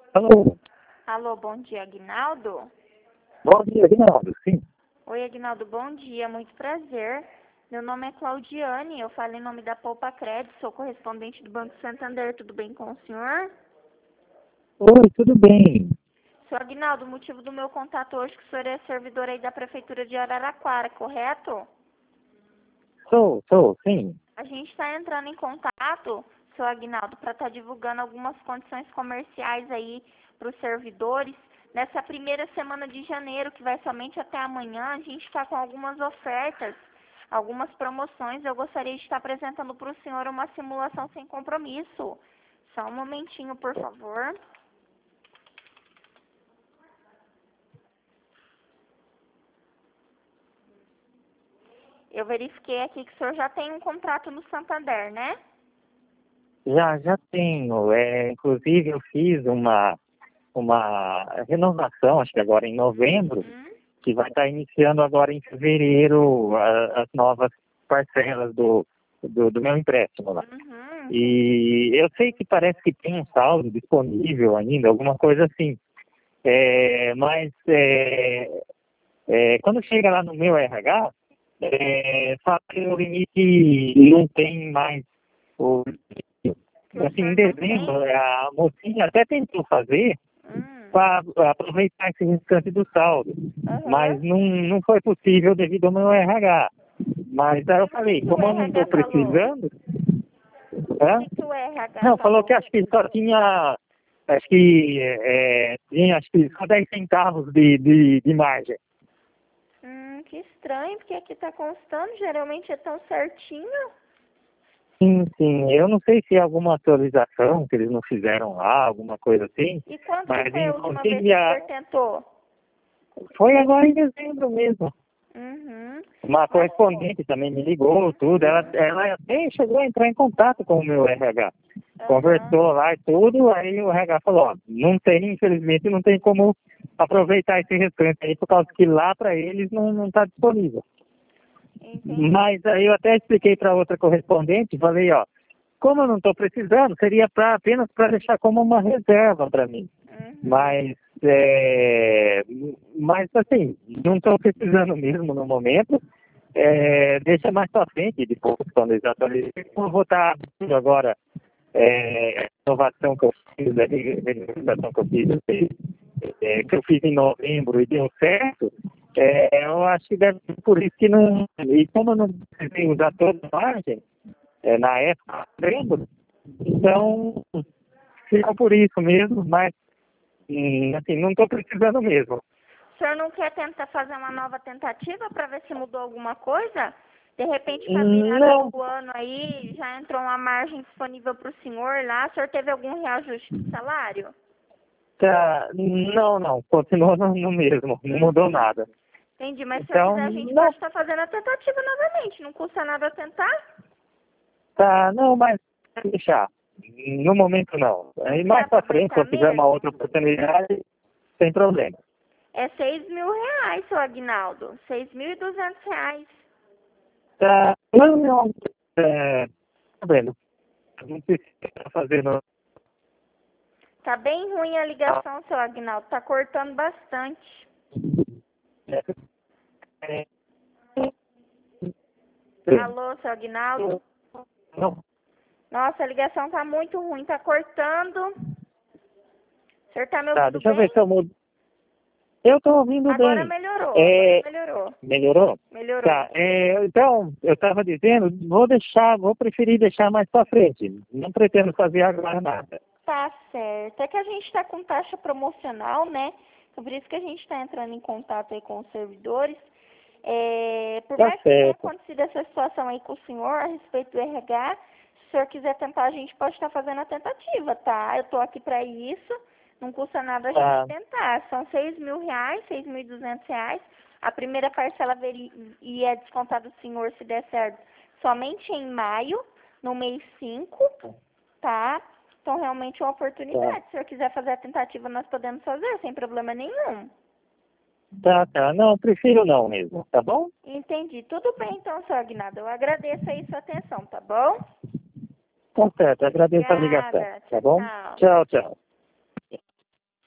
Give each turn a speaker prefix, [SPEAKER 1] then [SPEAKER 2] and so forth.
[SPEAKER 1] Alô,
[SPEAKER 2] Alô, bom dia, Aguinaldo?
[SPEAKER 1] bom dia, Aguinaldo, sim.
[SPEAKER 2] Oi, Aguinaldo, bom dia, muito prazer. Meu nome é Claudiane, eu falo em nome da Poupa Crédito, sou correspondente do Banco Santander, tudo bem com o senhor?
[SPEAKER 1] Oi, tudo bem?
[SPEAKER 2] Senhor Aguinaldo, o motivo do meu contato hoje é que o senhor é servidor aí da Prefeitura de Araraquara, correto?
[SPEAKER 1] Sou, sim.
[SPEAKER 2] A gente está entrando em contato, senhor Aguinaldo, para estar divulgando algumas condições comerciais aí para os servidores. Nessa primeira semana de janeiro, que vai somente até amanhã, a gente está com algumas ofertas, algumas promoções. Eu gostaria de estar apresentando para o senhor uma simulação sem compromisso. Só um momentinho, por favor. Eu verifiquei aqui que o senhor já tem um contrato no Santander, né?
[SPEAKER 1] Já tenho. Inclusive, eu fiz uma renovação, acho que agora em novembro,
[SPEAKER 2] Uhum.
[SPEAKER 1] que vai estar iniciando agora em fevereiro as novas parcelas do meu empréstimo lá.
[SPEAKER 2] Entendi.
[SPEAKER 1] E eu sei que parece que tem um saldo disponível ainda, alguma coisa assim. Mas quando chega lá no meu RH, fala que o limite não tem mais. O,
[SPEAKER 2] Que o
[SPEAKER 1] assim, em
[SPEAKER 2] senhor não
[SPEAKER 1] dezembro,
[SPEAKER 2] tem?
[SPEAKER 1] a mocinha até tentou fazer
[SPEAKER 2] Hum.
[SPEAKER 1] para aproveitar esse restante do saldo, mas
[SPEAKER 2] Aham.
[SPEAKER 1] não foi possível devido ao meu RH. Mas aí eu
[SPEAKER 2] O que
[SPEAKER 1] falei,
[SPEAKER 2] que o
[SPEAKER 1] como eu não estou
[SPEAKER 2] RH falou?
[SPEAKER 1] precisando,
[SPEAKER 2] O
[SPEAKER 1] né?
[SPEAKER 2] que que o RH
[SPEAKER 1] Não, falou que
[SPEAKER 2] falou?
[SPEAKER 1] acho que só tinha, tinha acho que só 10 centavos de margem.
[SPEAKER 2] Que estranho, porque aqui tá constando, geralmente é tão certinho.
[SPEAKER 1] Sim, eu não sei se é alguma atualização que eles não fizeram lá, alguma coisa assim,
[SPEAKER 2] E quando que
[SPEAKER 1] mas
[SPEAKER 2] foi a última vez que
[SPEAKER 1] inclusive
[SPEAKER 2] o senhor tentou?
[SPEAKER 1] foi agora em dezembro mesmo.
[SPEAKER 2] Uhum.
[SPEAKER 1] Uma
[SPEAKER 2] Mas,
[SPEAKER 1] correspondente também me ligou, tudo, ela até chegou a entrar em contato com o meu RH.
[SPEAKER 2] aham,
[SPEAKER 1] Conversou lá e tudo, aí o RH falou, ó, não tem, infelizmente, não tem como aproveitar esse restante aí, por causa que lá para eles não está disponível.
[SPEAKER 2] entendi.
[SPEAKER 1] Mas aí eu até expliquei para outra correspondente, falei, ó, como eu não estou precisando, seria apenas para deixar como uma reserva para mim.
[SPEAKER 2] Uhum.
[SPEAKER 1] Mas, mas assim, não estou precisando mesmo no momento. Deixa mais para frente, depois, quando eles atualizem. Eu vou estar agora, a inovação que eu fiz, a regularização que eu fiz em novembro e deu certo. Eu acho que deve ser por isso que não. E como eu não precisei usar toda a margem, na época, lembro, então ficou por isso mesmo, mas assim, não estou precisando mesmo.
[SPEAKER 2] O senhor não quer tentar fazer uma nova tentativa para ver se mudou alguma coisa? De repente, com a virada
[SPEAKER 1] Não,
[SPEAKER 2] do ano aí, já entrou uma margem disponível para o senhor lá. O senhor teve algum reajuste de salário?
[SPEAKER 1] tá, não, continua no mesmo, não mudou
[SPEAKER 2] Uhum.
[SPEAKER 1] nada.
[SPEAKER 2] Entendi, mas se o senhor
[SPEAKER 1] Então,
[SPEAKER 2] quiser, a gente pode
[SPEAKER 1] não,
[SPEAKER 2] estar fazendo a tentativa novamente. Não custa nada tentar.
[SPEAKER 1] tá, não, mas deixar. No momento não.
[SPEAKER 2] Não
[SPEAKER 1] Aí
[SPEAKER 2] quer
[SPEAKER 1] mais pra frente, se
[SPEAKER 2] aproveitar
[SPEAKER 1] eu tiver uma
[SPEAKER 2] mesmo?
[SPEAKER 1] outra oportunidade, sem problema.
[SPEAKER 2] É R$ 6.000, seu Aguinaldo. R$ 6.200.
[SPEAKER 1] Tá, não, tá vendo? Não precisa fazer não.
[SPEAKER 2] Tá bem ruim a ligação, seu Aguinaldo. Tá cortando bastante.
[SPEAKER 1] É,
[SPEAKER 2] Alô, seu Aguinaldo?
[SPEAKER 1] não,
[SPEAKER 2] Nossa, a ligação tá muito ruim, tá cortando. O senhor tá me
[SPEAKER 1] tá,
[SPEAKER 2] ouvindo
[SPEAKER 1] deixa eu ver
[SPEAKER 2] bem?
[SPEAKER 1] se eu mudo. Eu tô ouvindo
[SPEAKER 2] Agora
[SPEAKER 1] bem.
[SPEAKER 2] melhorou,
[SPEAKER 1] É, melhorou?
[SPEAKER 2] melhorou.
[SPEAKER 1] Tá, então, eu estava dizendo, vou preferir deixar mais para frente. Não pretendo fazer agora nada.
[SPEAKER 2] Tá certo. É que a gente tá com taxa promocional, né? Então, por isso que a gente tá entrando em contato aí com os servidores. Por
[SPEAKER 1] Tá
[SPEAKER 2] mais que tenha
[SPEAKER 1] certo.
[SPEAKER 2] acontecido essa situação aí com o senhor a respeito do RH, se o senhor quiser tentar, a gente pode estar fazendo a tentativa, tá? Eu tô aqui para isso, não custa nada a gente
[SPEAKER 1] Tá,
[SPEAKER 2] tentar. São R$ 6.000, R$ 6.200. A primeira parcela e é descontada do senhor, se der certo, somente em maio, no mês 5, tá? Então, realmente é uma
[SPEAKER 1] tá.
[SPEAKER 2] oportunidade. Se o senhor quiser fazer a tentativa, nós podemos fazer, sem problema nenhum.
[SPEAKER 1] Tá. Não, prefiro não mesmo, tá bom?
[SPEAKER 2] Entendi. Tudo bem, então, seu Aguinaldo. Eu agradeço aí sua atenção, tá bom?
[SPEAKER 1] Tá certo, agradeço a ligação,
[SPEAKER 2] Obrigada.
[SPEAKER 1] tá
[SPEAKER 2] Tchau,
[SPEAKER 1] bom?
[SPEAKER 2] tchau.
[SPEAKER 1] Tchau, tchau.